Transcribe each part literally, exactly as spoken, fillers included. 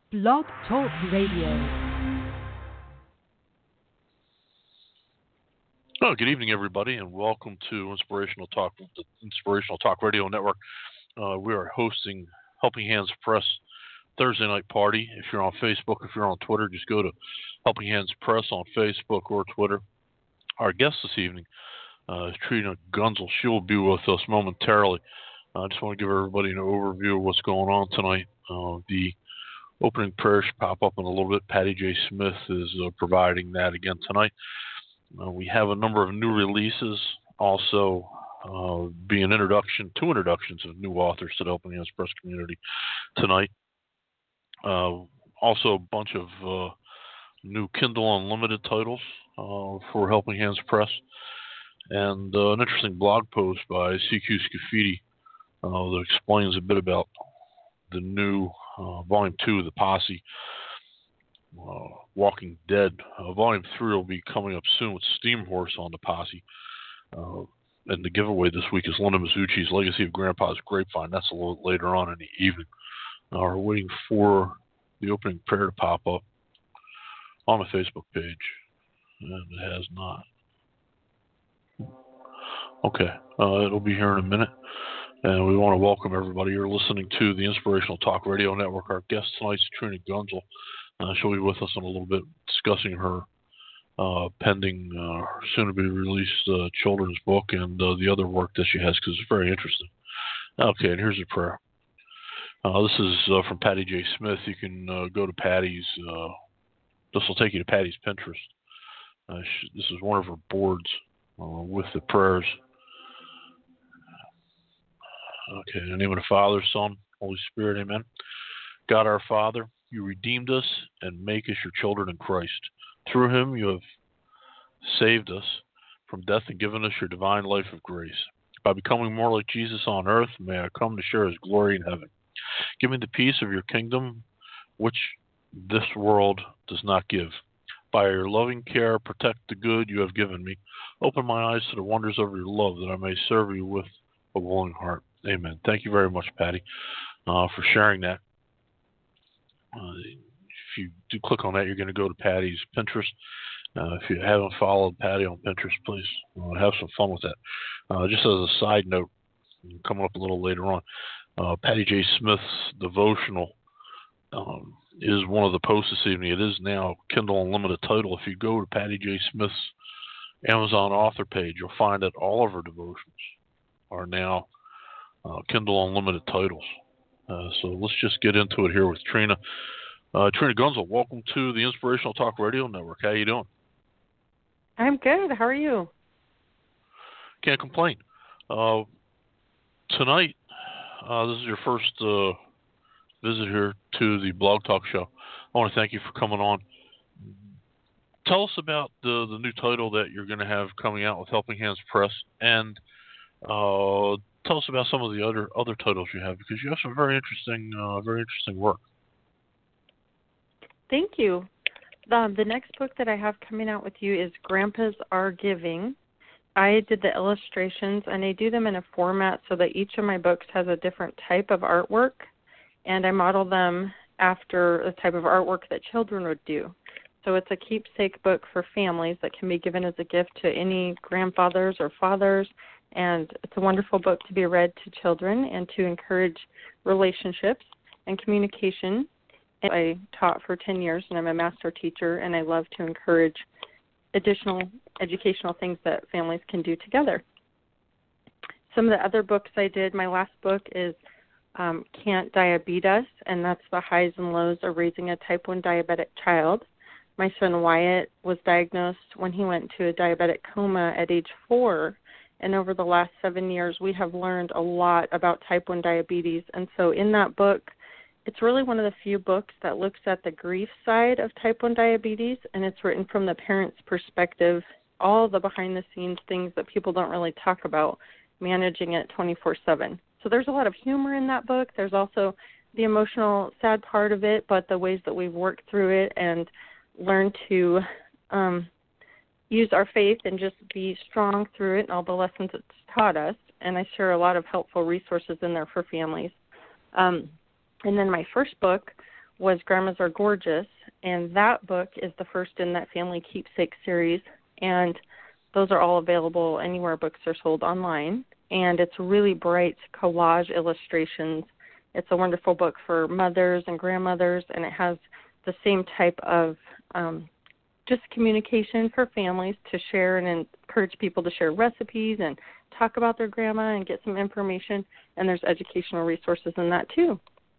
Blog Talk Radio. Oh, good evening, everybody, and welcome to Inspirational Talk, the Inspirational Talk Radio Network. Uh, we are hosting Helping Hands Press Thursday Night Party. If you're on Facebook, if you're on Twitter, just go to Helping Hands Press on Facebook or Twitter. Our guest this evening uh, is Trina Gunzel. She will be with us momentarily. I just want to give everybody an overview of what's going on tonight. Uh, the opening prayer should pop up in a little bit. Patty J. Smith is uh, providing that again tonight. Uh, we have a number of new releases, also uh, be an introduction, two introductions of new authors to the Helping Hands Press community tonight. Uh, also a bunch of uh, new Kindle Unlimited titles uh, for Helping Hands Press, and uh, an interesting blog post by C Q Scafidi uh, that explains a bit about the new uh, Volume two of the Posse, uh, Walking Dead. Uh, volume three will be coming up soon with Steam Horse on the Posse. Uh, and the giveaway this week is Linda Mizuchi's Legacy of Grandpa's Grapevine. That's a little later on in the evening. Now we're waiting for the opening prayer to pop up on the Facebook page. And it has not. Okay, uh, it'll be here in a minute. And we want to welcome everybody. You're listening to the Inspirational Talk Radio Network. Our guest tonight is Trina Gunzel. Uh, she'll be with us in a little bit discussing her uh, pending, uh, soon-to-be-released uh, children's book and uh, the other work that she has, because it's very interesting. Okay, and here's the prayer. Uh, this is uh, from Patty J. Smith. You can uh, go to Patty's. Uh, this will take you to Patty's Pinterest. Uh, she, this is one of her boards uh, with the prayers. Okay, in the name of the Father, Son, Holy Spirit, amen. God our Father, you redeemed us and make us your children in Christ. Through him you have saved us from death and given us your divine life of grace. By becoming more like Jesus on earth, may I come to share his glory in heaven. Give me the peace of your kingdom, which this world does not give. By your loving care, protect the good you have given me. Open my eyes to the wonders of your love, that I may serve you with a willing heart. Amen. Thank you very much, Patty, uh, for sharing that. Uh, if you do click on that, you're going to go to Patty's Pinterest. Uh, if you haven't followed Patty on Pinterest, please uh, have some fun with that. Uh, just as a side note, coming up a little later on, uh, Patty J. Smith's devotional um, is one of the posts this evening. It is now Kindle Unlimited title. If you go to Patty J. Smith's Amazon author page, you'll find that all of her devotions are now uh, Kindle Unlimited titles. Uh, so let's just get into it here with Trina. Uh, Trina Gunzel, welcome to the Inspirational Talk Radio Network. How you doing? I'm good. How are you? Can't complain. Uh, tonight, uh, this is your first uh, visit here to the Blog Talk Show. I want to thank you for coming on. Tell us about the, the new title that you're going to have coming out with Helping Hands Press, and uh, tell us about some of the other other titles you have, because you have some very interesting, uh, very interesting work. Thank you. Um, the next book that I have coming out with you is Grandpas Are Giving. I did the illustrations, and I do them in a format so that each of my books has a different type of artwork, and I model them after the type of artwork that children would do. So it's a keepsake book for families that can be given as a gift to any grandfathers or fathers, and it's a wonderful book to be read to children and to encourage relationships and communication. And I taught for ten years, and I'm a master teacher, and I love to encourage additional educational things that families can do together. Some of the other books I did, my last book is um, Can't Diabetes, and that's the highs and lows of raising a type one diabetic child. My son Wyatt was diagnosed when he went to a diabetic coma at age four, and over the last seven years we have learned a lot about type one diabetes. And so in that book, it's really one of the few books that looks at the grief side of type one diabetes, and it's written from the parent's perspective, all the behind-the-scenes things that people don't really talk about, managing it twenty-four seven. So there's a lot of humor in that book. There's also the emotional, sad part of it, but the ways that we've worked through it and learned to um, use our faith and just be strong through it and all the lessons it's taught us. And I share a lot of helpful resources in there for families. Um, and then my first book was Grandmas Are Gorgeous, and that book is the first in that Family Keepsake series, and those are all available anywhere books are sold online, and it's really bright collage illustrations. It's a wonderful book for mothers and grandmothers, and it has the same type of um, just communication for families to share and encourage people to share recipes and talk about their grandma and get some information, and there's educational resources in that too.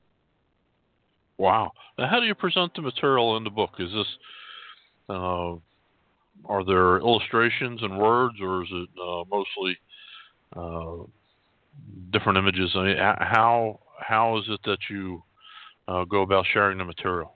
Wow. Now, how do you present the material in the book? Is this, uh, are there illustrations and words, or is it uh, mostly uh, different images? I mean, how how is it that you uh, go about sharing the material?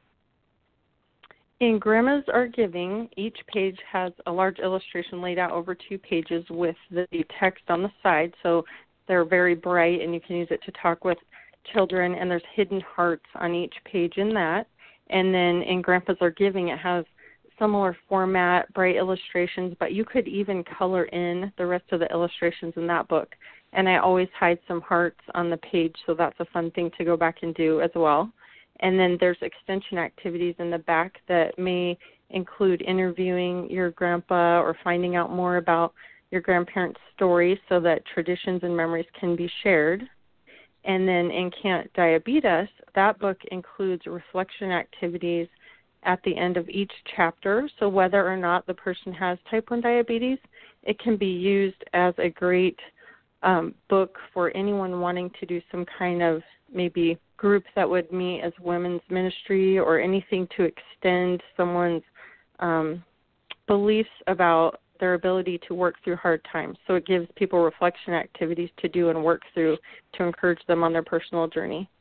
In Grandmas Are Giving, each page has a large illustration laid out over two pages with the text on the side, so they're very bright, and you can use it to talk with children, and there's hidden hearts on each page in that. And then in Grandpas Are Giving, it has similar format, bright illustrations, but you could even color in the rest of the illustrations in that book. And I always hide some hearts on the page, so that's a fun thing to go back and do as well. And then there's extension activities in the back that may include interviewing your grandpa or finding out more about your grandparents' story so that traditions and memories can be shared. And then in Can't Diabetes, that book includes reflection activities at the end of each chapter. So whether or not the person has type one diabetes, it can be used as a great um, book for anyone wanting to do some kind of maybe group that would meet as women's ministry or anything to extend someone's um, beliefs about their ability to work through hard times. So it gives people reflection activities to do and work through to encourage them on their personal journey.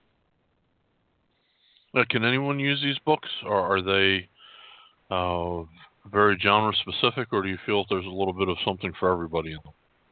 Uh, can anyone use these books, or are they uh, very genre specific, or do you feel there's a little bit of something for everybody in them?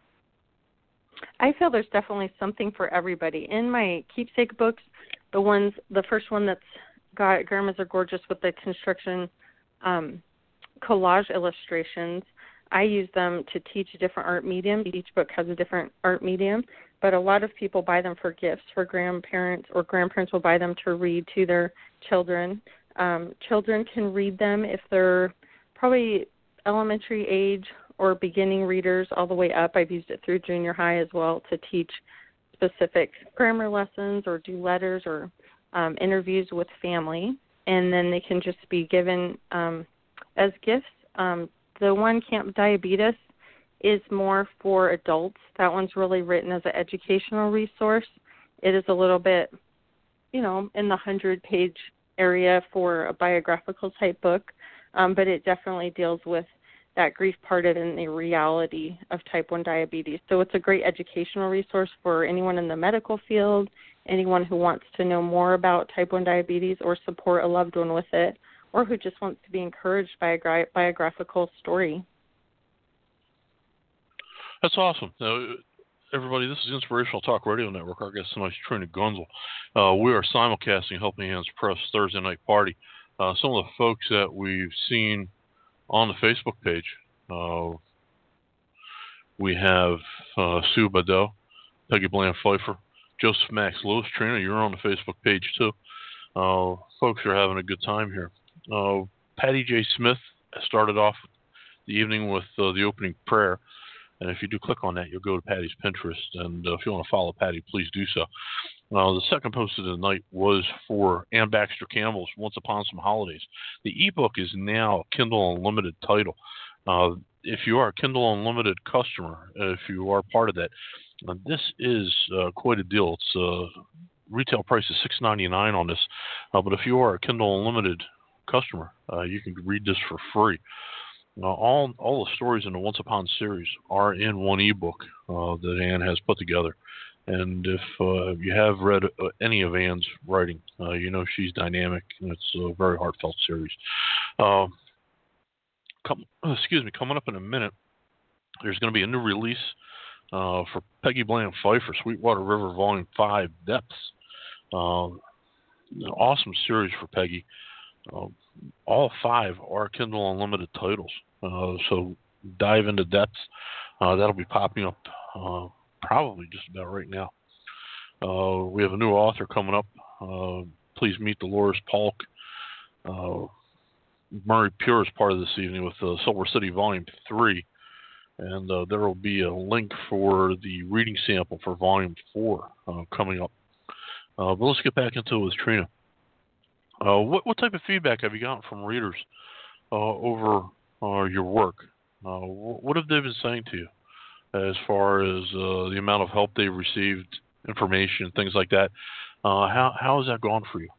I feel there's definitely something for everybody. In my keepsake books, the ones, the first one that's got Grandmas Are Gorgeous with the construction um, collage illustrations, I use them to teach different art mediums. Each book has a different art medium, but a lot of people buy them for gifts for grandparents, or grandparents will buy them to read to their children. Um, children can read them if they're probably elementary age or beginning readers all the way up. I've used it through junior high as well to teach specific grammar lessons or do letters or um, interviews with family. And then they can just be given um, as gifts. Um, the one, Camp Diabetes, is more for adults. That one's really written as an educational resource. It is a little bit, you know, in the hundred-page area for a biographical type book, um, but it definitely deals with that grief part of it and the reality of type one diabetes. So it's a great educational resource for anyone in the medical field, anyone who wants to know more about type one diabetes or support a loved one with it, or who just wants to be encouraged by a gra- biographical story. That's awesome. Now, everybody, this is Inspirational Talk Radio Network. Our guest tonight is Trina Gunzel. Uh, we are simulcasting Helping Hands Press Thursday Night Party. Uh, some of the folks that we've seen on the Facebook page, uh, we have uh, Sue Badeau, Peggy Bland Pfeiffer, Joseph Max Lewis. Trina, you're on the Facebook page too. Uh, folks are having a good time here. Uh, Patty J. Smith started off the evening with uh, the opening prayer. And if you do click on that, you'll go to Patty's Pinterest. And uh, if you want to follow Patty, please do so. Uh, the second post of the night was for Ann Baxter Campbell's Once Upon Some Holidays. The ebook is now a Kindle Unlimited title. Uh, if you are a Kindle Unlimited customer, if you are part of that, uh, this is uh, quite a deal. It's uh, retail price is six ninety-nine on this. Uh, but if you are a Kindle Unlimited customer, uh, you can read this for free. Uh, all all the stories in the Once Upon series are in one ebook uh, that Ann has put together. And if uh, you have read uh, any of Ann's writing, uh, you know she's dynamic, and it's a very heartfelt series. Uh, come, excuse me, coming up in a minute, there's going to be a new release uh, for Peggy Bland Pfeiffer, Sweetwater River Volume five, Depths. Uh, an awesome series for Peggy. Uh, all five are Kindle Unlimited titles, uh, so dive into Depths. Uh, that'll be popping up uh, probably just about right now. Uh, we have a new author coming up, uh, please meet Dolores Polk. Uh, Murray Pure is part of this evening with uh, Silver City Volume three. And uh, there will be a link for the reading sample for Volume four uh, coming up. Uh, but let's get back into it with Trina. Uh, what, what type of feedback have you gotten from readers uh, over uh, your work? Uh, what have they been saying to you as far as uh, the amount of help they've received, information, things like that? Uh, how, how has that gone for you?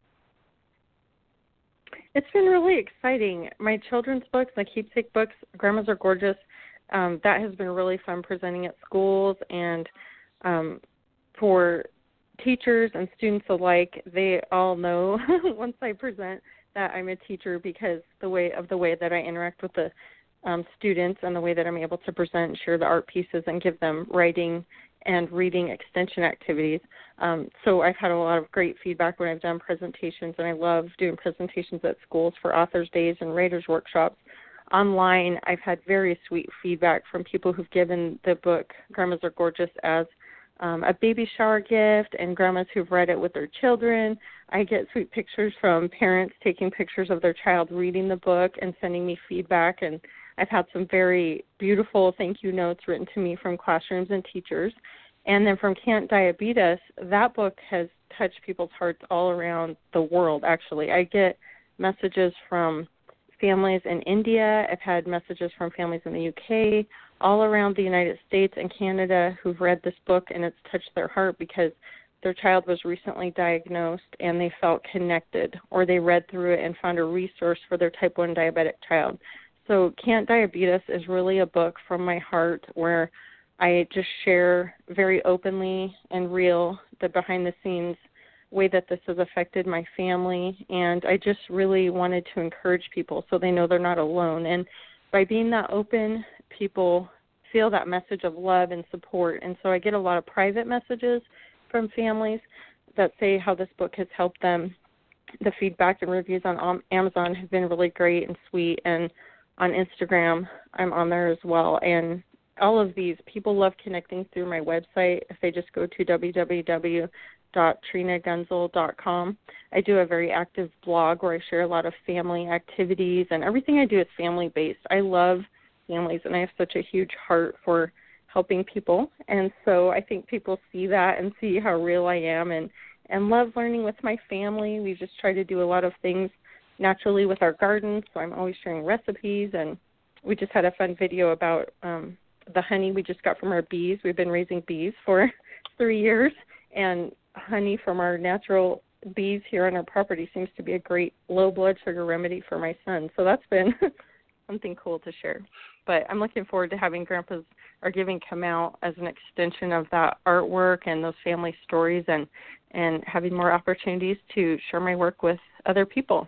It's been really exciting. My children's books, my keepsake books, Grandmas Are Gorgeous, um, that has been really fun presenting at schools, and um, for teachers and students alike, they all know once I present that I'm a teacher because the way of the way that I interact with the um, students and the way that I'm able to present and share the art pieces and give them writing and reading extension activities. Um, so I've had a lot of great feedback when I've done presentations, and I love doing presentations at schools for authors' days and writers' workshops. Online, I've had very sweet feedback from people who've given the book Grandmas Are Gorgeous as um, a baby shower gift, and grandmas who've read it with their children. I get sweet pictures from parents taking pictures of their child reading the book and sending me feedback, and I've had some very beautiful thank you notes written to me from classrooms and teachers. And then from Can't Diabetes, that book has touched people's hearts all around the world, actually. I get messages from families in India. I've had messages from families in the U K, all around the United States and Canada who've read this book, and it's touched their heart because their child was recently diagnosed and they felt connected, or they read through it and found a resource for their type one diabetic child. So Can't Diabetes is really a book from my heart where I just share very openly and real the behind-the-scenes way that this has affected my family, and I just really wanted to encourage people so they know they're not alone. And by being that open, people feel that message of love and support, and so I get a lot of private messages from families that say how this book has helped them. The feedback and reviews on Amazon have been really great and sweet, and on Instagram, I'm on there as well. And all of these, people love connecting through my website. If they just go to w w w dot trina gunzel dot com, I do a very active blog where I share a lot of family activities, and everything I do is family-based. I love families, and I have such a huge heart for helping people. And so I think people see that and see how real I am, and, and love learning with my family. We just try to do a lot of things naturally with our gardens, so I'm always sharing recipes, and we just had a fun video about um, the honey we just got from our bees. We've been raising bees for three years, and honey from our natural bees here on our property seems to be a great low blood sugar remedy for my son. So that's been something cool to share. But I'm looking forward to having Grandpa's Are Giving come out as an extension of that artwork and those family stories, and, and having more opportunities to share my work with other people.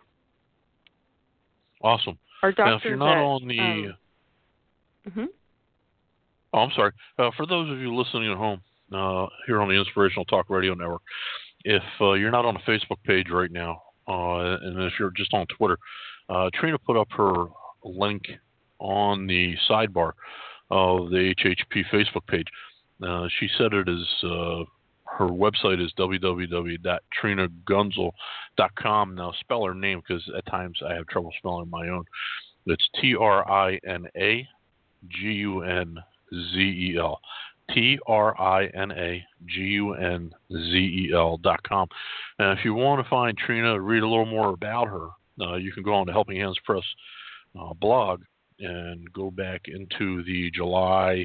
Awesome. Our now, if you're not that, on the... Um, mm-hmm. Oh, I'm sorry. Uh, for those of you listening at home uh, here on the Inspirational Talk Radio Network, if uh, you're not on the Facebook page right now, uh, and if you're just on Twitter, uh, Trina put up her link on the sidebar of the H H P Facebook page. Uh, she said it is, uh, her website is w w w dot trina gunzel dot com. Now, spell her name because at times I have trouble spelling my own. It's T R I N A G U N Z E L. T R I N A G U N Z E L dot com. And if you want to find Trina, read a little more about her, uh, you can go on to Helping Hands Press uh, blog and go back into the July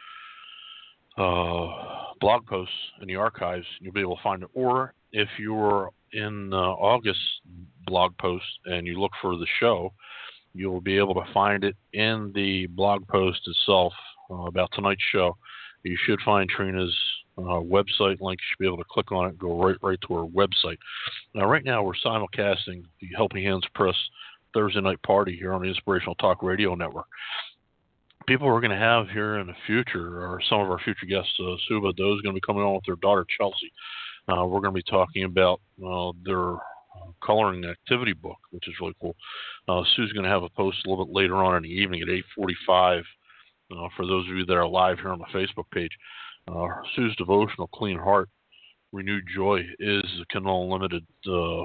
uh, blog posts in the archives. You'll be able to find it. Or if you're in uh, August blog post and you look for the show, you'll be able to find it in the blog post itself uh, about tonight's show. You should find Trina's uh, website link. You should be able to click on it and go right right to her website. Now, right now, we're simulcasting the Helping Hands Press Thursday night party here on the Inspirational Talk Radio Network. People we're going to have here in the future are some of our future guests. Uh, Suba Doe is going to be coming on with their daughter, Chelsea. Uh, we're going to be talking about uh, their coloring activity book, which is really cool. Uh, Sue's going to have a post a little bit later on in the evening at eight forty-five. Uh, for those of you that are live here on the Facebook page, uh, Sue's devotional, Clean Heart, Renewed Joy is the Kindle Unlimited uh,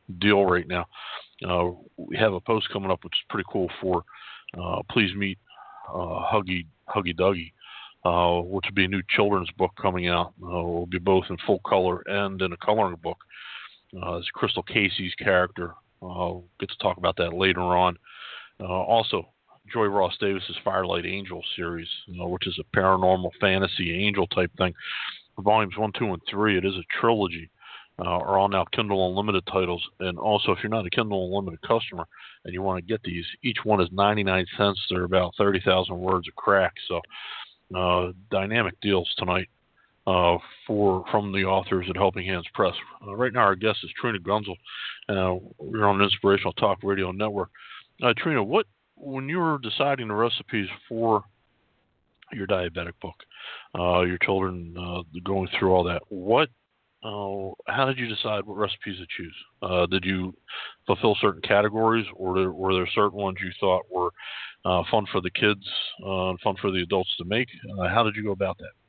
deal right now. Uh, we have a post coming up, which is pretty cool for uh, Please Meet uh, Huggy Huggy Duggy, uh, which will be a new children's book coming out. Uh, it will be both in full color and in a coloring book. Uh, it's Crystal Casey's character. Uh, we'll get to talk about that later on. Uh, also, Joy Ross Davis's Firelight Angel series, uh, which is a paranormal fantasy angel type thing. Volumes one, two, and three. It is a trilogy. Uh, are all now Kindle Unlimited titles. And also, if you're not a Kindle Unlimited customer and you want to get these, each one is ninety-nine cents. They're about thirty thousand words of crack. So, uh, dynamic deals tonight uh, for from the authors at Helping Hands Press. Uh, right now, our guest is Trina Gunzel. Uh, we're on Inspirational Talk Radio Network. Uh, Trina, what when you were deciding the recipes for your diabetic book, uh, your children uh, going through all that, what, uh, how did you decide what recipes to choose? Uh, did you fulfill certain categories, or there, were there certain ones you thought were uh, fun for the kids uh, and fun for the adults to make? Uh, how did you go about that?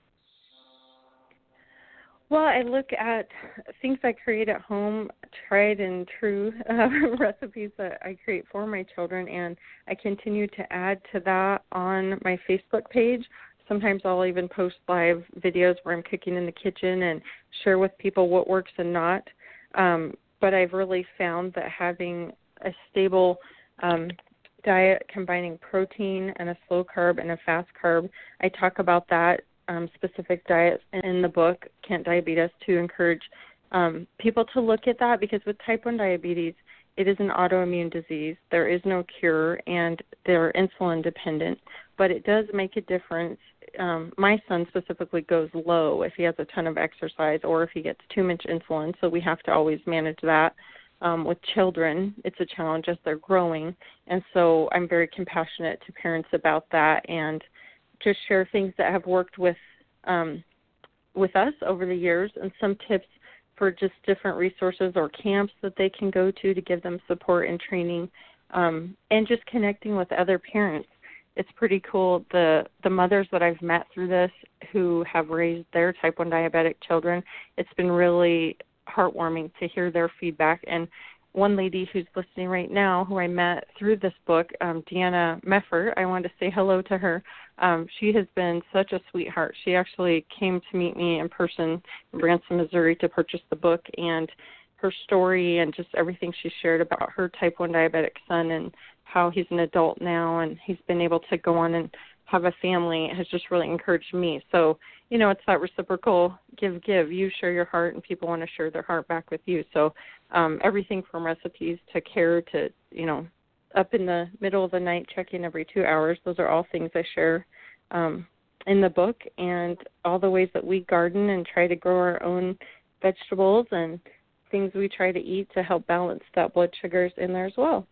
Well, I look at things I create at home, tried and true uh, recipes that I create for my children, and I continue to add to that on my Facebook page. Sometimes I'll even post live videos where I'm cooking in the kitchen and share with people what works and not. Um, but I've really found that having a stable um, diet combining protein and a slow carb and a fast carb, I talk about that Um, specific diets in the book, Can't Diabetes, to encourage um, people to look at that, because with type one diabetes, it is an autoimmune disease. There is no cure, and they're insulin dependent, but it does make a difference. Um, my son specifically goes low if he has a ton of exercise or if he gets too much insulin, so we have to always manage that. Um, with children, it's a challenge as they're growing, and so I'm very compassionate to parents about that, and just share things that have worked with um, with us over the years, and some tips for just different resources or camps that they can go to to give them support and training, um, and just connecting with other parents. It's pretty cool. The the mothers that I've met through this who have raised their type one diabetic children, it's been really heartwarming to hear their feedback. And one lady who's listening right now, who I met through this book, um, Deanna Meffert, I wanted to say hello to her. Um, she has been such a sweetheart. She actually came to meet me in person in Branson, Missouri to purchase the book, and her story and just everything she shared about her type one diabetic son and how he's an adult now and he's been able to go on and have a family has just really encouraged me. So, you know, it's that reciprocal give, give. You share your heart and people want to share their heart back with you. So um, everything from recipes to care to, you know, up in the middle of the night checking every two hours. Those are all things I share um, in the book, and all the ways that we garden and try to grow our own vegetables and things we try to eat to help balance that blood sugars in there as well.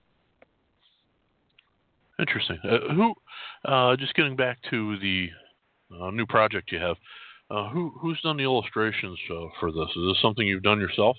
Interesting. Uh, who, uh, just getting back to the uh, new project you have, uh, who who's done the illustrations uh, for this? Is this something you've done yourself?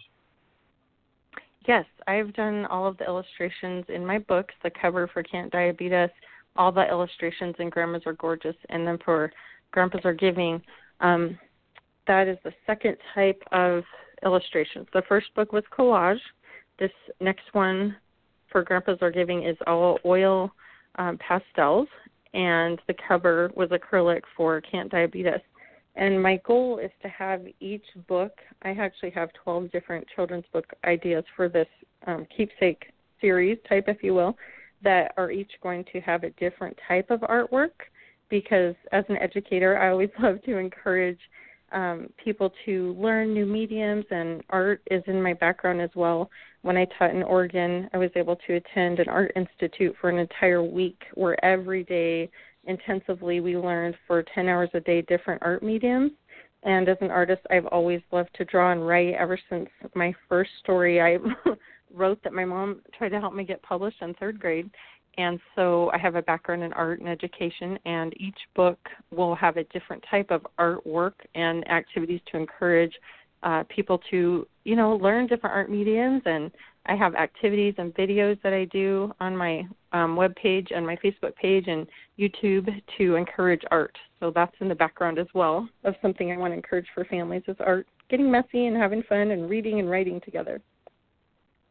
Yes, I've done all of the illustrations in my books, the cover for Can't Diabetes, all the illustrations in Grandmas Are Gorgeous, and then for Grandpas Are Giving. Um, that is the second type of illustrations. The first book was collage. This next one for Grandpas Are Giving is all oil Um, pastels, and the cover was acrylic for Can't Diabetes. And my goal is to have each book, I actually have twelve different children's book ideas for this um, keepsake series type, if you will, that are each going to have a different type of artwork, because as an educator, I always love to encourage um, people to learn new mediums, and art is in my background as well. When I taught in Oregon, I was able to attend an art institute for an entire week where every day intensively we learned for ten hours a day different art mediums. And as an artist, I've always loved to draw and write. Ever since my first story I wrote that my mom tried to help me get published in third grade. And so I have a background in art and education, and each book will have a different type of artwork and activities to encourage uh, people to, you know, learn different art mediums. And I have activities and videos that I do on my um, webpage and my Facebook page and YouTube to encourage art. So that's in the background as well of something I want to encourage for families is art, getting messy and having fun and reading and writing together.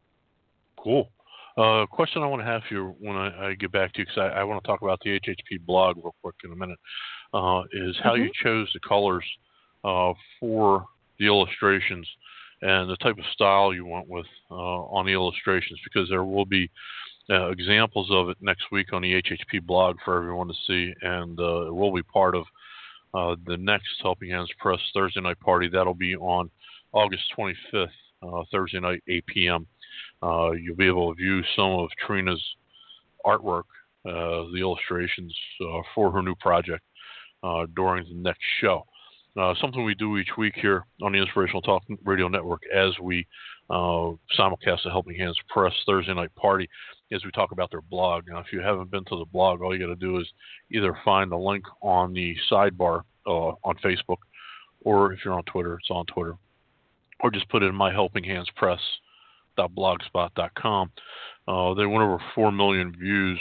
Cool. Uh, question I want to have for you when I, I get back to you, because I, I want to talk about the H H P blog real quick in a minute, uh, is how Mm-hmm. you chose the colors uh, for the illustrations and the type of style you went with uh, on the illustrations, because there will be uh, examples of it next week on the H H P blog for everyone to see, and uh, it will be part of uh, the next Helping Hands Press Thursday night party. That'll be on August twenty-fifth, uh, Thursday night, eight p.m. Uh, you'll be able to view some of Trina's artwork, uh, the illustrations uh, for her new project uh, during the next show. Uh, something we do each week here on the Inspirational Talk Radio Network as we uh, simulcast the Helping Hands Press Thursday night party, as we talk about their blog. Now, if you haven't been to the blog, all you got to do is either find the link on the sidebar uh, on Facebook, or if you're on Twitter, it's on Twitter, or just put in My Helping Hands Press blogspot dot com. Uh, they went over four million views.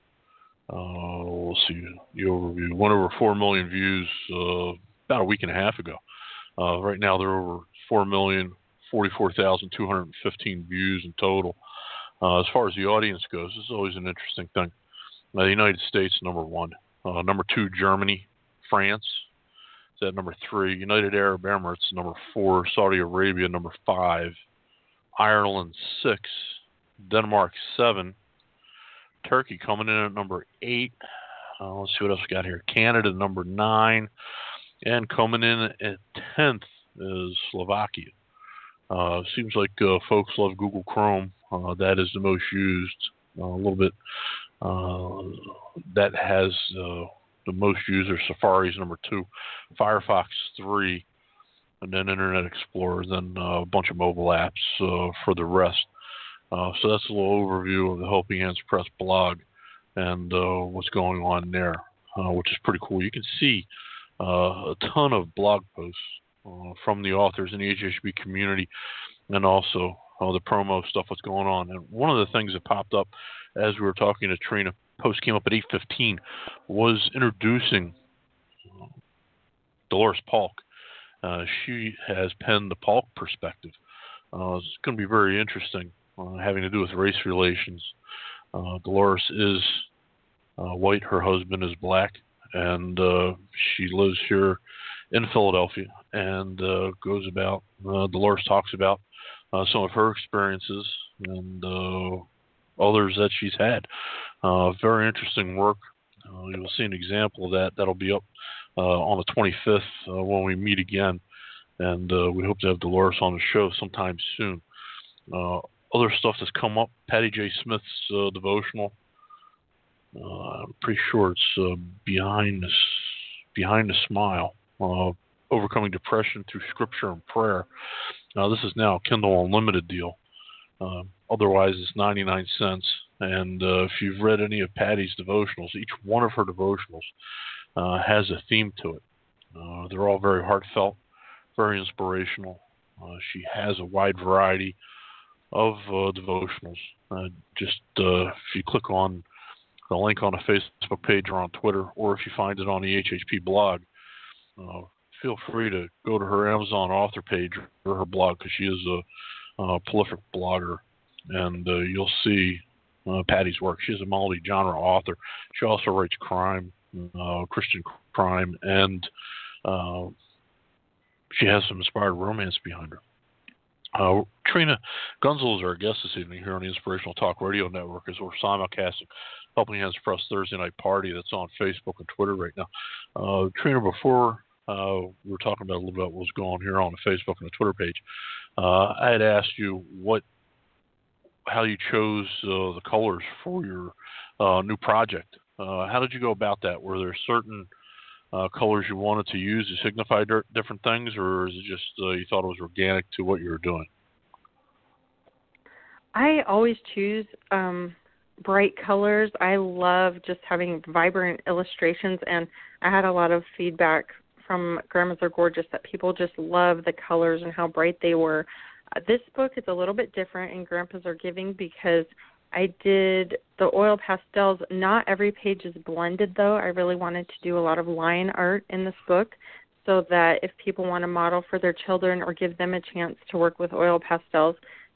Uh, we'll see the overview. Went over four million views uh, about a week and a half ago. Uh, right now, they're over four million forty-four thousand two hundred fifteen views in total. Uh, as far as the audience goes, this is always an interesting thing. Uh, the United States, number one. Uh, number two, Germany. France is at number three. United Arab Emirates, number four. Saudi Arabia, number five. Ireland, six. Denmark, seven. Turkey coming in at number eight. Uh, let's see what else we got here. Canada, number nine. And coming in at tenth is Slovakia. Uh, seems like uh, folks love Google Chrome. Uh, that is the most used. Uh, a little bit. Uh, that has uh, the most users. Safari is number two. Firefox, three. And then Internet Explorer, then uh, a bunch of mobile apps uh, for the rest. Uh, so that's a little overview of the Helping Hands Press blog and uh, what's going on there, uh, which is pretty cool. You can see uh, a ton of blog posts uh, from the authors in the H H B community, and also uh, the promo stuff, what's going on. And one of the things that popped up as we were talking to Trina, post came up at eight fifteen, was introducing Dolores Polk. Uh, she has penned the Polk Perspective. Uh, it's going to be very interesting, uh, having to do with race relations. Uh, Dolores is uh, white, her husband is black, and uh, she lives here in Philadelphia and uh, goes about, uh, Dolores talks about uh, some of her experiences and uh, others that she's had. Uh, very interesting work. Uh, you'll see an example of that. That'll be up Uh, on the twenty-fifth uh, when we meet again, and uh, we hope to have Dolores on the show sometime soon. Uh, other stuff that's come up, Patty J. Smith's uh, devotional. Uh, I'm pretty sure it's uh, behind the behind the smile, uh, overcoming depression through scripture and prayer. Now this is now a Kindle Unlimited deal. Uh, otherwise, it's ninety-nine cents. And uh, if you've read any of Patty's devotionals, each one of her devotionals Uh, has a theme to it. Uh, they're all very heartfelt, very inspirational. Uh, she has a wide variety of uh, devotionals. Uh, just uh, if you click on the link on a Facebook page or on Twitter, or if you find it on the H H P blog, uh, feel free to go to her Amazon author page or her blog, because she is a, a prolific blogger, and uh, you'll see uh, Patty's work. She's a multi-genre author. She also writes crime, Uh, Christian crime, and uh, she has some inspired romance behind her. Uh, Trina Gunzel is our guest this evening here on the Inspirational Talk Radio Network, as we're simulcasting Helping Hands Press Thursday Night Party that's on Facebook and Twitter right now. Uh, Trina, before uh, we were talking about a little bit what was going on here on the Facebook and the Twitter page, uh, I had asked you what, how you chose uh, the colors for your uh, new project. Uh, how did you go about that? Were there certain uh, colors you wanted to use to signify di- different things, or is it just uh, you thought it was organic to what you were doing? I always choose um, bright colors. I love just having vibrant illustrations, and I had a lot of feedback from Grandmas Are Gorgeous that people just love the colors and how bright they were. Uh, this book is a little bit different in Grandpas Are Giving because I did the oil pastels. Not every page is blended, though. I really wanted to do a lot of line art in this book so that if people want to model for their children or give them a chance to work with oil pastels,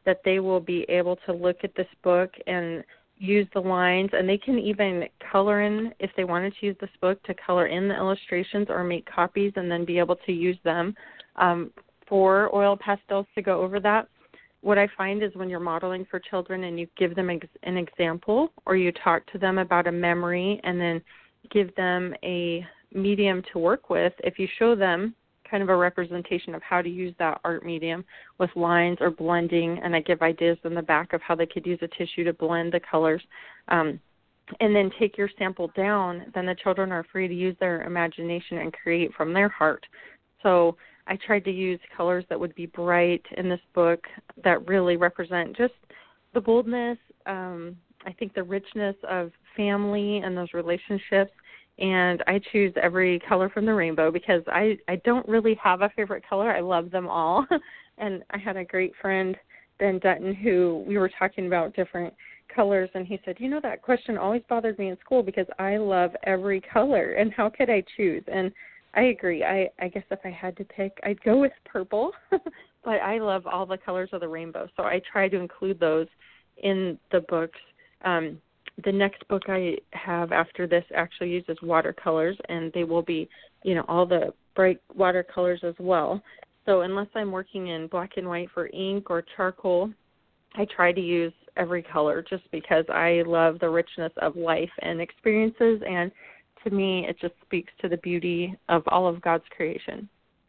that they will be able to look at this book and use the lines, and they can even color in, if they wanted to use this book, to color in the illustrations or make copies and then be able to use them um, for oil pastels to go over that. What I find is when you're modeling for children and you give them ex- an example, or you talk to them about a memory and then give them a medium to work with, if you show them kind of a representation of how to use that art medium with lines or blending, and I give ideas in the back of how they could use a tissue to blend the colors, um, and then take your sample down, then the children are free to use their imagination and create from their heart. So I tried to use colors that would be bright in this book that really represent just the boldness, um, I think the richness of family and those relationships. And I choose every color from the rainbow because I, I don't really have a favorite color. I love them all. And I had a great friend, Ben Dutton, who we were talking about different colors, and he said, you know, that question always bothered me in school because I love every color, and how could I choose? And I agree. I, I guess if I had to pick, I'd go with purple, but I love all the colors of the rainbow, so I try to include those in the books. Um, The next book I have after this actually uses watercolors, and they will be, you know, all the bright watercolors as well. So unless I'm working in black and white for ink or charcoal, I try to use every color just because I love the richness of life and experiences, and to me it just speaks to the beauty of all of God's creation.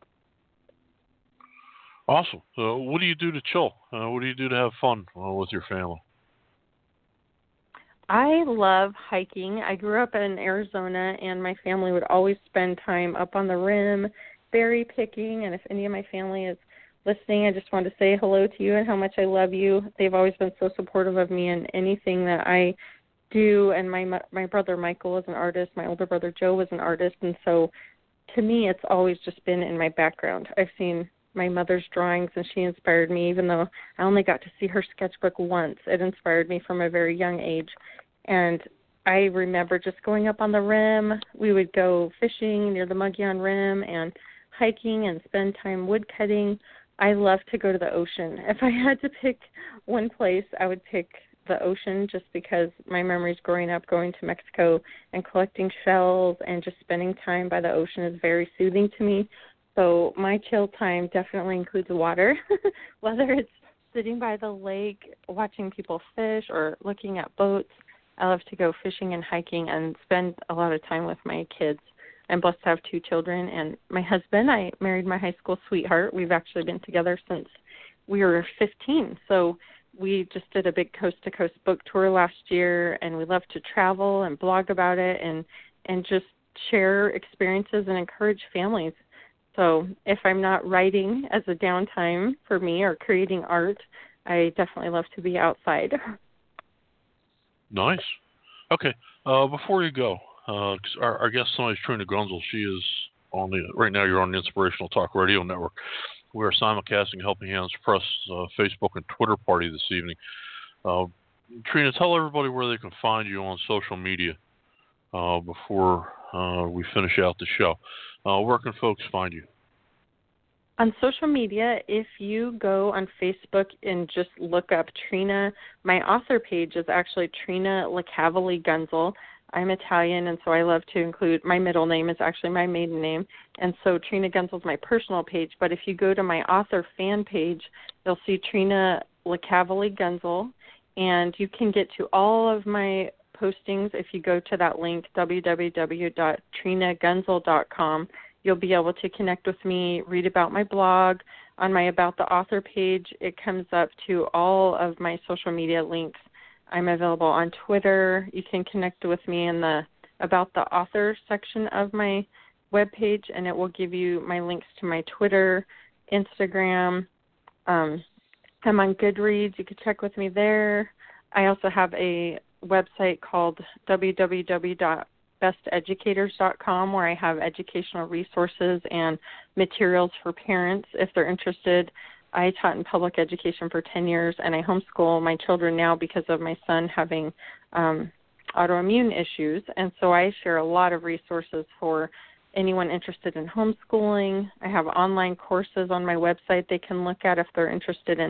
Awesome. So what do you do to chill? Uh, what do you do to have fun uh, with your family? I love hiking. I grew up in Arizona, and my family would always spend time up on the rim berry picking, and if any of my family is listening, I just want to say hello to you and how much I love you. They've always been so supportive of me in anything that I do, and my my brother Michael is an artist. My older brother Joe was an artist, and so to me it's always just been in my background. I've seen my mother's drawings, and she inspired me, even though I only got to see her sketchbook once. It inspired me from a very young age. And I remember just going up on the rim. We would go fishing near the Mogollon Rim and hiking and spend time wood cutting. I love to go to the ocean. If I had to pick one place, I would pick the ocean just because my memories growing up going to Mexico and collecting shells and just spending time by the ocean is very soothing to me. So my chill time definitely includes water, whether it's sitting by the lake, watching people fish, or looking at boats. I love to go fishing and hiking and spend a lot of time with my kids. I'm blessed to have two children, and my husband, I married my high school sweetheart. We've actually been together since we were fifteen. So we just did a big coast-to-coast book tour last year, and we love to travel and blog about it and, and just share experiences and encourage families. So if I'm not writing as a downtime for me or creating art, I definitely love to be outside. Nice. Okay. Uh, before you go, uh, 'cause our, our guest tonight is Trina Gunzel. She is on the right now. You're on the Inspirational Talk Radio Network. We are simulcasting Helping Hands Press uh, Facebook and Twitter party this evening. Uh, Trina, tell everybody where they can find you on social media uh, before uh, we finish out the show. Uh, where can folks find you? On social media, if you go on Facebook and just look up Trina, my author page is actually Trina LaCavoli Gunzel. I'm Italian, and so I love to include, my middle name is actually my maiden name, and so Trina Gunzel is my personal page. But if you go to my author fan page, you'll see Trina LaCavoli Gunzel, and you can get to all of my postings if you go to that link, w w w dot trina gunzel dot com. You'll be able to connect with me, read about my blog. On my About the Author page, it comes up to all of my social media links. I'm available on Twitter. You can connect with me in the About the Author section of my webpage, and it will give you my links to my Twitter, Instagram. Um, I'm on Goodreads. You can check with me there. I also have a website called w w w dot best educators dot com where I have educational resources and materials for parents if they're interested. I taught in public education for ten years, and I homeschool my children now because of my son having um, autoimmune issues. And so I share a lot of resources for anyone interested in homeschooling. I have online courses on my website they can look at if they're interested in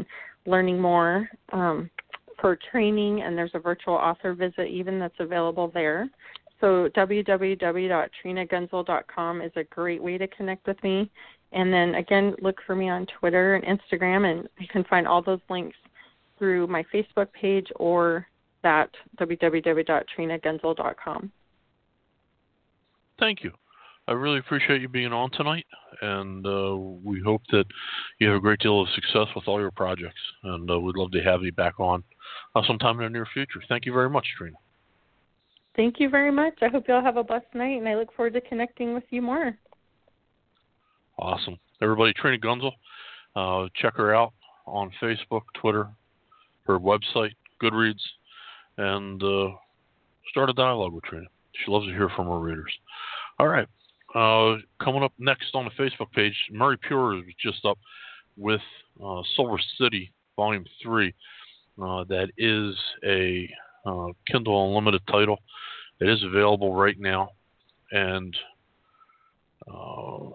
learning more um, for training, and there's a virtual author visit even that's available there. So w w w dot trina gunzel dot com is a great way to connect with me. And then, again, look for me on Twitter and Instagram, and you can find all those links through my Facebook page or that w w w dot trina gunzel dot com. Thank you. I really appreciate you being on tonight, and uh, we hope that you have a great deal of success with all your projects, and uh, we'd love to have you back on uh, sometime in the near future. Thank you very much, Trina. Thank you very much. I hope you all have a blessed night, and I look forward to connecting with you more. Awesome. Everybody, Trina Gunzel, uh, check her out on Facebook, Twitter, her website, Goodreads, and uh, start a dialogue with Trina. She loves to hear from her readers. All right. Uh, coming up next on the Facebook page, Murray Pure is just up with uh, Silver City, Volume three. Uh, that is a uh, Kindle Unlimited title. It is available right now. And uh,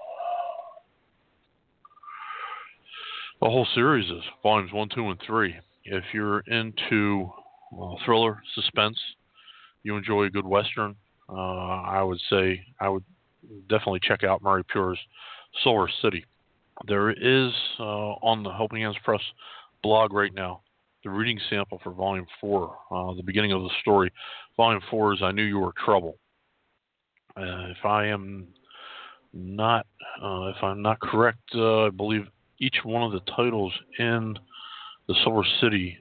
the whole series is Volumes one, two, and three. If you're into uh, thriller, suspense, you enjoy a good Western, uh, I would say I would definitely check out Murray Pure's Silver City. There is uh, on the Helping Hands Press blog right now the reading sample for Volume four, uh, the beginning of the story. Volume four is I Knew You Were Trouble. Uh, if I am not, uh, if I'm not correct, uh, I believe each one of the titles in the Silver City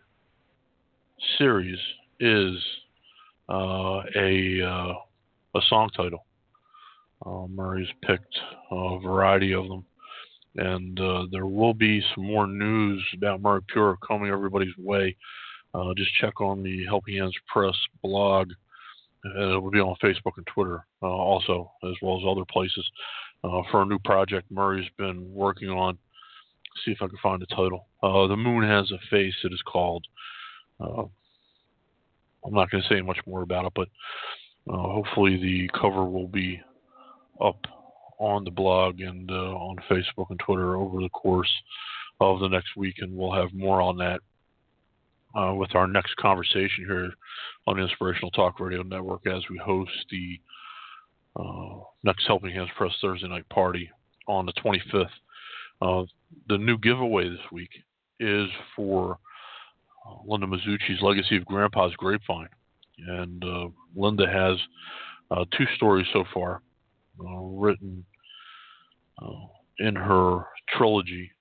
series is uh, a uh, a song title. Uh, Murray's picked a variety of them, and uh, there will be some more news about Murray Pure coming everybody's way. Uh, just check on the Helping Hands Press blog. Uh, it will be on Facebook and Twitter uh, also, as well as other places, uh, for a new project Murray's been working on. See if I can find the title. Uh, The Moon Has a Face, it is called. Uh, I'm not going to say much more about it, but uh, hopefully the cover will be up on the blog and uh, on Facebook and Twitter over the course of the next week, and we'll have more on that uh, with our next conversation here on the Inspirational Talk Radio Network as we host the uh, next Helping Hands Press Thursday night party on the twenty-fifth. Uh, the new giveaway this week is for uh, Linda Mazzucci's Legacy of Grandpa's Grapevine, and uh, Linda has uh, two stories so far uh, written uh, in her trilogy.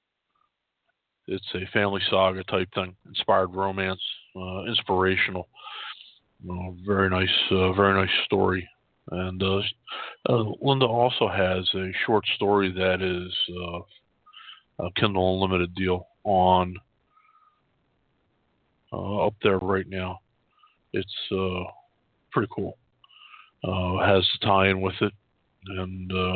It's a family saga type thing, inspired romance, uh, inspirational, uh, very nice, uh, very nice story. And uh, uh, Linda also has a short story that is uh, a Kindle Unlimited deal on uh, up there right now. It's uh, pretty cool. Uh, has a tie-in with it, and uh,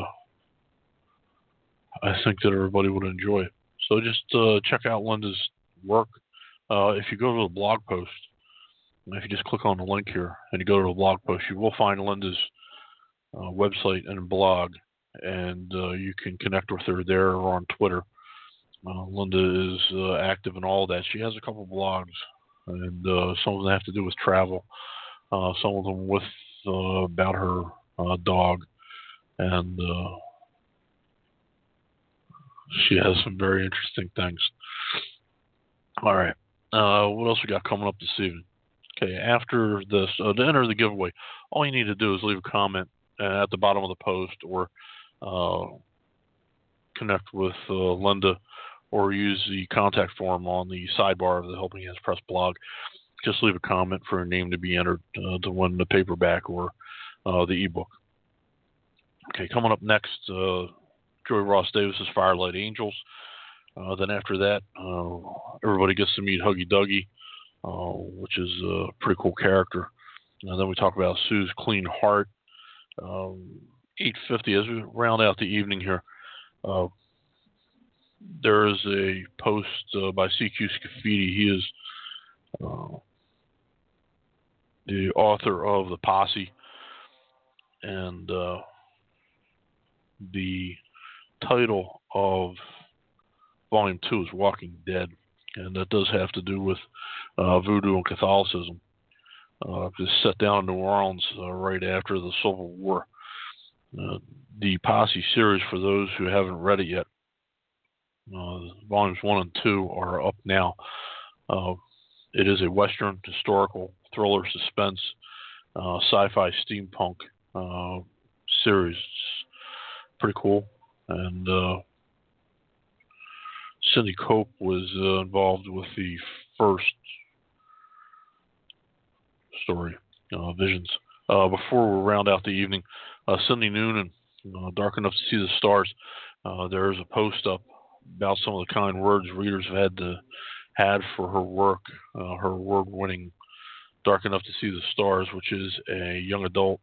I think that everybody would enjoy it. So just uh, check out Linda's work. Uh, if you go to the blog post, if you just click on the link here and you go to the blog post, you will find Linda's uh, website and blog, and uh, you can connect with her there or on Twitter. Uh, Linda is uh, active in all that. She has a couple blogs, and uh, some of them have to do with travel, uh, some of them with uh, about her uh, dog, and uh, she has some very interesting things. All right. Uh, what else we got coming up this evening? Okay, after this, uh, to enter the giveaway, all you need to do is leave a comment uh, at the bottom of the post, or uh, connect with uh, Linda, or use the contact form on the sidebar of the Helping Hands Press blog. Just leave a comment for a name to be entered uh, to win the paperback or uh, the ebook. Okay, coming up next, uh, Joy Ross Davis's Firelight Angels. Uh, then after that, uh, everybody gets to meet Huggy Duggy, uh, which is a pretty cool character. And then we talk about Sue's Clean Heart. Um, eight fifty, as we round out the evening here, uh, there is a post uh, by C Q Scafidi. He is uh, the author of The Posse, and uh, the title of Volume two is Walking Dead. and that does have to do with uh, voodoo and Catholicism. Uh, just set down in New Orleans uh, right after the Civil War. Uh, the Posse series, for those who haven't read it yet, uh, volumes one and two are up now. Uh, it is a Western, historical, thriller, suspense, uh, sci-fi, steampunk uh, series. It's pretty cool. And uh, Cindy Cope was uh, involved with the first story, uh, Visions. Uh, before we round out the evening, uh, Cindy Noonan, uh, Dark Enough to See the Stars. Uh, there is a post up about some of the kind words readers have had to had for her work, uh, her award-winning Dark Enough to See the Stars, which is a young adult,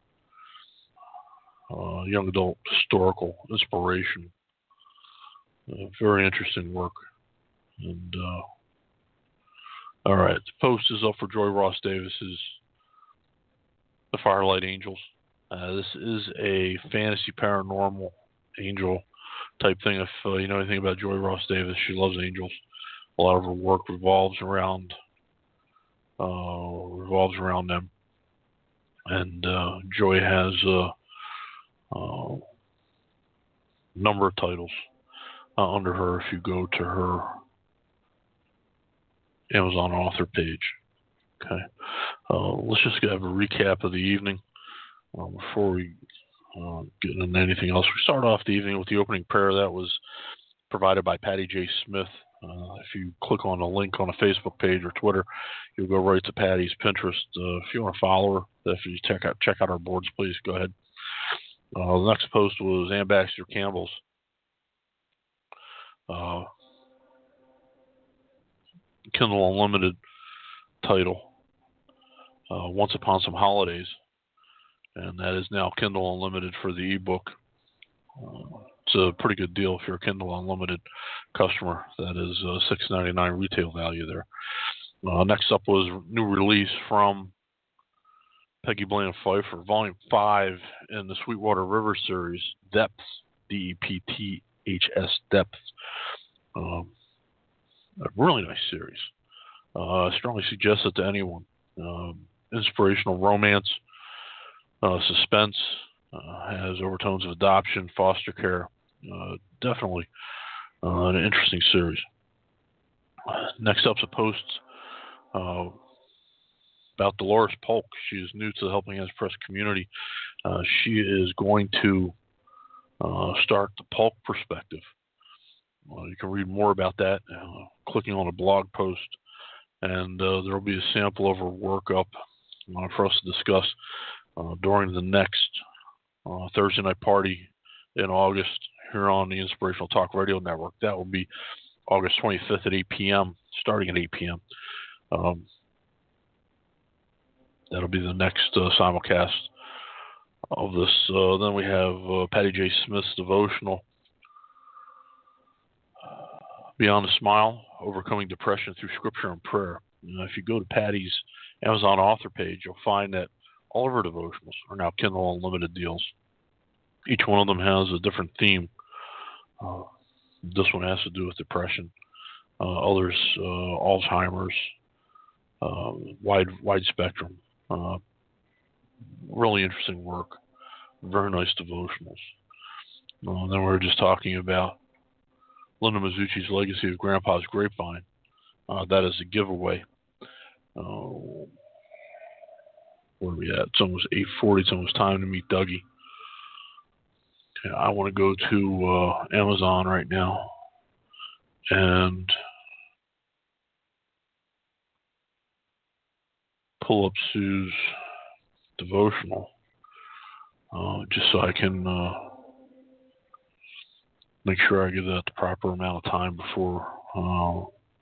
uh, young adult historical inspiration. Uh, very interesting work. And uh, all right, the post is up for Joy Ross Davis's The Firelight Angels. Uh, this is a fantasy paranormal angel type thing. If uh, you know anything about Joy Ross Davis, she loves angels. A lot of her work revolves around uh, revolves around them. And uh, Joy has a uh, uh, number of titles uh, under her if you go to her Amazon author page. Okay. Uh, let's just have a recap of the evening uh, before we uh, get into anything else. We start off the evening with the opening prayer that was provided by Patty J. Smith. Uh, if you click on the link on a Facebook page or Twitter, you'll go right to Patty's Pinterest. Uh, if you want to follow her, if you check out check out our boards, please go ahead. Uh, the next post was Ann Baxter Campbell's uh, Kindle Unlimited title, uh, Once Upon Some Holidays, and that is now Kindle Unlimited for the ebook. Uh, it's a pretty good deal if you're a Kindle Unlimited customer. That is uh, six dollars and ninety-nine cents retail value there. Uh, next up was new release from Peggy Bland Pfeiffer, Volume five in the Sweetwater River series, Depths, D E P T H S, Depths. Um, a really nice series. Uh, I strongly suggest it to anyone. Um, inspirational romance, uh, suspense, uh, has overtones of adoption, foster care. Uh, definitely uh, an interesting series. Uh, next up's a post uh, about Dolores Polk. She is new to the Helping Hands Press community. Uh, she is going to uh, start the Polk Perspective. Uh, you can read more about that uh, clicking on a blog post, and uh, there will be a sample of her work up uh, for us to discuss uh, during the next uh, Thursday night party in August here on the Inspirational Talk Radio Network. That will be August twenty-fifth at eight p.m., starting at eight p.m. Um, that'll be the next uh, simulcast of this. Uh, then we have uh, Patty J. Smith's devotional, Beyond a Smile, Overcoming Depression Through Scripture and Prayer. You know, if you go to Patty's Amazon author page, you'll find that all of her devotionals are now Kindle Unlimited deals. Each one of them has a different theme. Uh, this one has to do with depression. Uh, others, uh, Alzheimer's, uh, wide wide spectrum. Uh, really interesting work. Very nice devotionals. Uh, then we were just talking about Linda Mizuchi's Legacy of Grandpa's Grapevine. Uh, that is a giveaway. Uh, where are we at? It's almost eight forty. It's almost time to meet Dougie. Okay, I want to go to uh, Amazon right now and pull up Sue's devotional uh, just so I can uh, make sure I give that the proper amount of time before uh,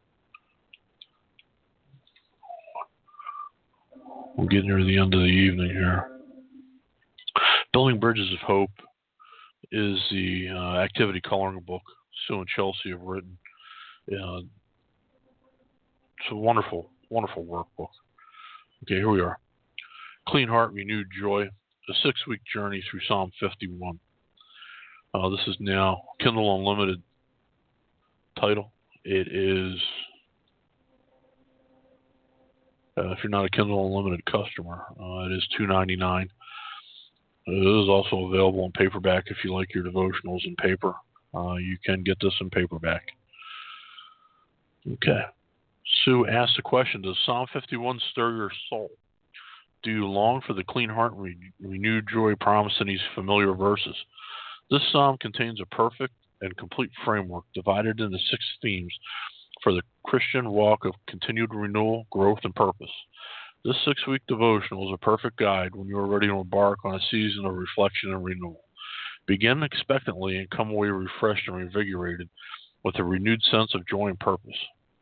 we're getting near the end of the evening here. Building Bridges of Hope is the uh, activity coloring book Sue and Chelsea have written. Uh, it's a wonderful, wonderful workbook. Okay, here we are. Clean Heart, Renewed Joy, a six-week journey through Psalm fifty-one. Uh, this is now Kindle Unlimited title. It is Uh, if you're not a Kindle Unlimited customer, uh, it is two dollars and ninety-nine cents. It is also available in paperback if you like your devotionals in paper. Uh, you can get this in paperback. Okay. Sue asked the question, does Psalm fifty-one stir your soul? Do you long for the clean heart and re- renewed joy promised in these familiar verses? This psalm contains a perfect and complete framework divided into six themes for the Christian walk of continued renewal, growth, and purpose. This six-week devotional is a perfect guide when you are ready to embark on a season of reflection and renewal. Begin expectantly and come away refreshed and revigorated with a renewed sense of joy and purpose.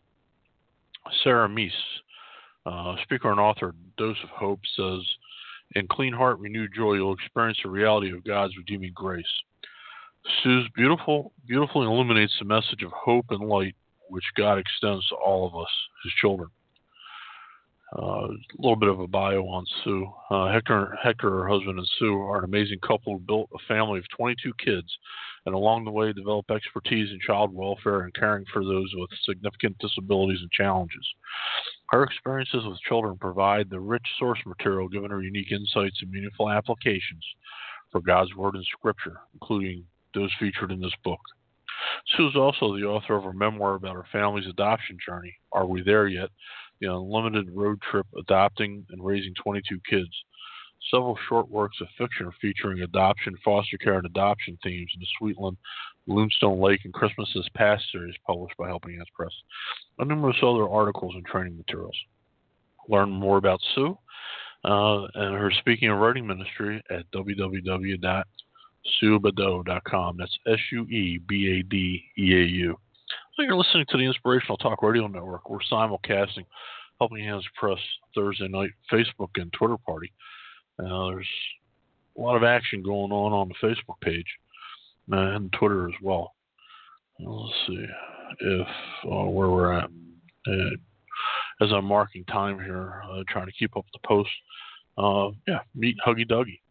Sarah Meese, uh, speaker and author, Dose of Hope, says, in Clean Heart, Renewed Joy, you'll experience the reality of God's redeeming grace. Sue's beautiful, beautifully illuminates the message of hope and light which God extends to all of us, his children. Uh, a little bit of a bio on Sue. Uh, Hector, Hector, her husband, and Sue are an amazing couple who built a family of twenty-two kids, and along the way developed expertise in child welfare and caring for those with significant disabilities and challenges. Her experiences with children provide the rich source material, giving her unique insights and meaningful applications for God's Word and Scripture, including those featured in this book. Sue is also the author of a memoir about her family's adoption journey, Are We There Yet? The Unlimited Road Trip Adopting and Raising twenty-two Kids. Several short works of fiction featuring adoption, foster care, and adoption themes in the Sweetland, Loonstone Lake, and Christmas Is Past series published by Helping Hands Press, and numerous other articles and training materials. Learn more about Sue uh, and her speaking and writing ministry at w w w dot sue badeau dot com. That's S U E B A D E A U. So you're listening to the Inspirational Talk Radio Network. We're simulcasting Helping Hands Press Thursday night Facebook and Twitter party. Uh, there's a lot of action going on on the Facebook page uh, and Twitter as well. Let's see if uh, where we're at. Uh, as I'm marking time here, uh, trying to keep up with the post. Uh, yeah, meet Huggy Duggy.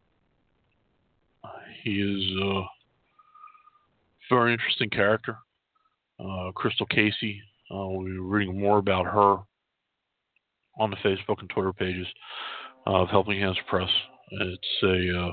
He is a very interesting character. Uh, Crystal Casey, uh, we'll be reading more about her on the Facebook and Twitter pages of Helping Hands Press. It's a uh,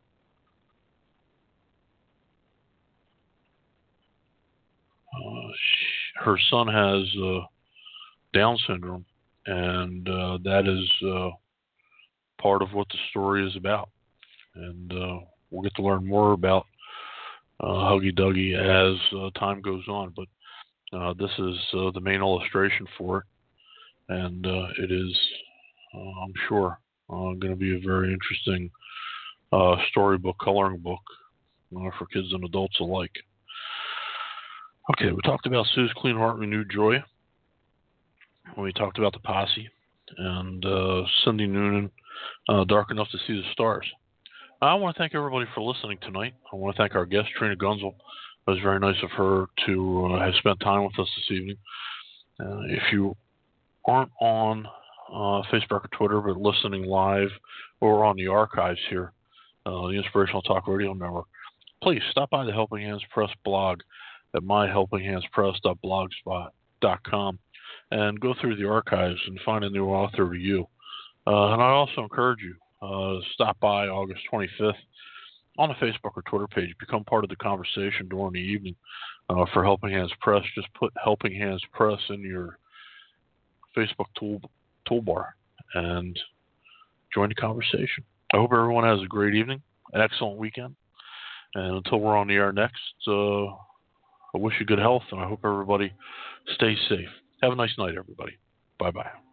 uh, she, her son has uh, Down syndrome, and uh, that is uh, part of what the story is about. And uh, we'll get to learn more about Uh, Huggy Duggy as uh, time goes on, but uh, this is uh, the main illustration for it, and uh, it is, uh, I'm sure, uh, going to be a very interesting uh, storybook, coloring book uh, for kids and adults alike. Okay, we talked about Sue's Clean Heart, Renewed Joy. We talked about the Posse and uh, Cindy Noonan, uh, Dark Enough to See the Stars. I want to thank everybody for listening tonight. I want to thank our guest, Trina Gunzel. It was very nice of her to uh, have spent time with us this evening. Uh, if you aren't on uh, Facebook or Twitter, but listening live or on the archives here, uh, the Inspirational Talk Radio Network, please stop by the Helping Hands Press blog at my helping hands press dot blogspot dot com and go through the archives and find a new author to you. Uh, and I also encourage you, Uh, stop by August twenty-fifth on the Facebook or Twitter page. Become part of the conversation during the evening uh, for Helping Hands Press. Just put Helping Hands Press in your Facebook tool toolbar and join the conversation. I hope everyone has a great evening, an excellent weekend. And until we're on the air next, uh, I wish you good health, and I hope everybody stays safe. Have a nice night, everybody. Bye-bye.